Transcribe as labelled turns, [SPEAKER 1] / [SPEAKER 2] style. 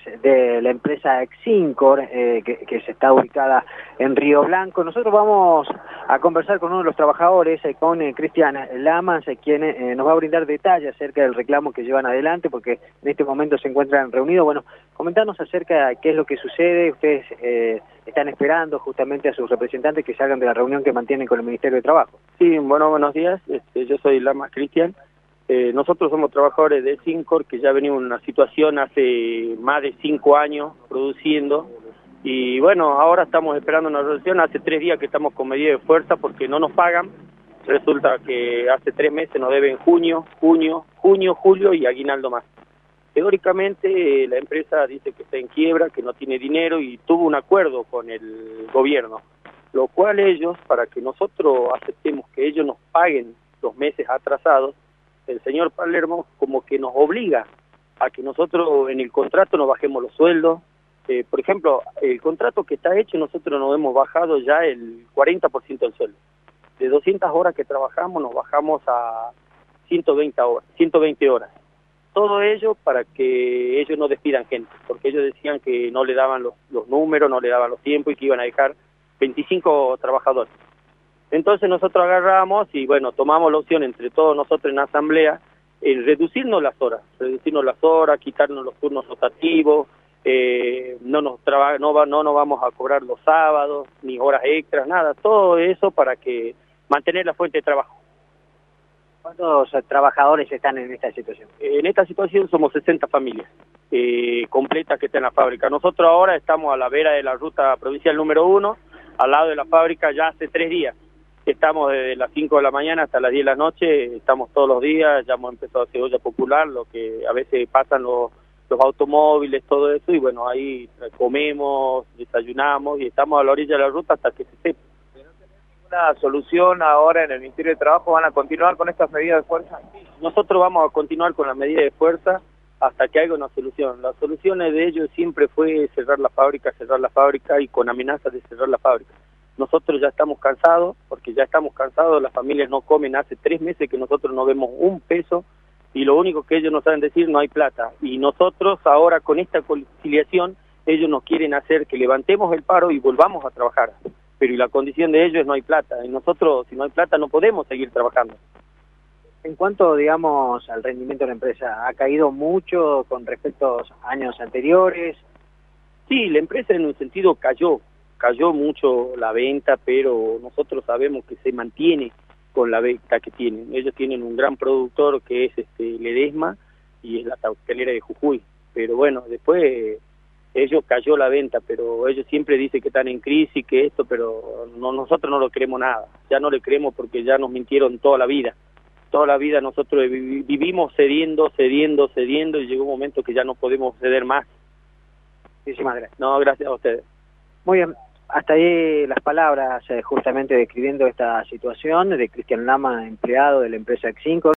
[SPEAKER 1] de la empresa Exincor, que se está ubicada en Río Blanco. Nosotros vamos a conversar con uno de los trabajadores, con Cristian Lamas, quien nos va a brindar detalles acerca del reclamo que llevan adelante, porque en este momento se encuentran reunidos. Bueno, comentarnos acerca de qué es lo que sucede. Ustedes están esperando justamente a sus representantes que salgan de la reunión que mantienen con el Ministerio de Trabajo.
[SPEAKER 2] Sí, bueno, buenos días. Yo soy Lamas Cristian. Nosotros somos trabajadores de Exincor, que ya venimos en una situación hace más de 5 años produciendo, y bueno, ahora estamos esperando una resolución. Hace 3 días que estamos con medida de fuerza porque no nos pagan. Resulta que hace 3 meses nos deben junio, julio y aguinaldo más. Teóricamente la empresa dice que está en quiebra, que no tiene dinero y tuvo un acuerdo con el gobierno, lo cual ellos, para que nosotros aceptemos que ellos nos paguen los meses atrasados, el señor Palermo como que nos obliga a que nosotros en el contrato nos bajemos los sueldos. Por ejemplo, el contrato que está hecho, nosotros nos hemos bajado ya el 40% del sueldo. De 200 horas que trabajamos nos bajamos a 120 horas. Todo ello para que ellos no despidan gente, porque ellos decían que no le daban los números, no le daban los tiempos y que iban a dejar 25 trabajadores. Entonces nosotros agarramos y bueno, tomamos la opción entre todos nosotros en la asamblea, reducirnos las horas, quitarnos los turnos rotativos, no nos vamos a cobrar los sábados, ni horas extras, nada, todo eso para que mantener la fuente de trabajo.
[SPEAKER 1] ¿Cuántos trabajadores están en esta situación?
[SPEAKER 2] En esta situación somos 60 familias completas que están en la fábrica. Nosotros ahora estamos a la vera de la ruta provincial número 1, al lado de la fábrica ya hace 3 días. Estamos desde las 5 de la mañana hasta las 10 de la noche, estamos todos los días, ya hemos empezado a hacer olla popular, lo que a veces pasan los automóviles, todo eso, y bueno, ahí comemos, desayunamos y estamos a la orilla de la ruta hasta que se sepa.
[SPEAKER 3] ¿No tenés ninguna solución ahora en el Ministerio de Trabajo? ¿Van a continuar con estas medidas de fuerza?
[SPEAKER 2] Nosotros vamos a continuar con las medidas de fuerza hasta que haya una solución. Las soluciones de ellos siempre fue cerrar la fábrica y con amenazas de cerrar la fábrica. Nosotros ya estamos cansados, las familias no comen, hace 3 meses que nosotros no vemos un peso y lo único que ellos nos saben decir, no hay plata. Y nosotros ahora con esta conciliación, ellos nos quieren hacer que levantemos el paro y volvamos a trabajar. Pero y la condición de ellos es no hay plata, y nosotros si no hay plata no podemos seguir trabajando.
[SPEAKER 1] En cuanto, digamos, al rendimiento de la empresa, ¿ha caído mucho con respecto a años anteriores?
[SPEAKER 2] Sí, la empresa en un sentido cayó mucho la venta, pero nosotros sabemos que se mantiene con la venta que tienen. Ellos tienen un gran productor que es Ledesma y es la tabacalera de Jujuy, pero bueno, después ellos cayó la venta, pero ellos siempre dicen que están en crisis, que esto, pero nosotros no lo creemos nada, ya no le creemos porque ya nos mintieron toda la vida nosotros vivimos cediendo y llegó un momento que ya no podemos ceder más.
[SPEAKER 1] Muchísimas gracias.
[SPEAKER 2] No, gracias a ustedes.
[SPEAKER 1] Muy bien, hasta ahí las palabras justamente describiendo esta situación de Cristian Lama, empleado de la empresa Exincor.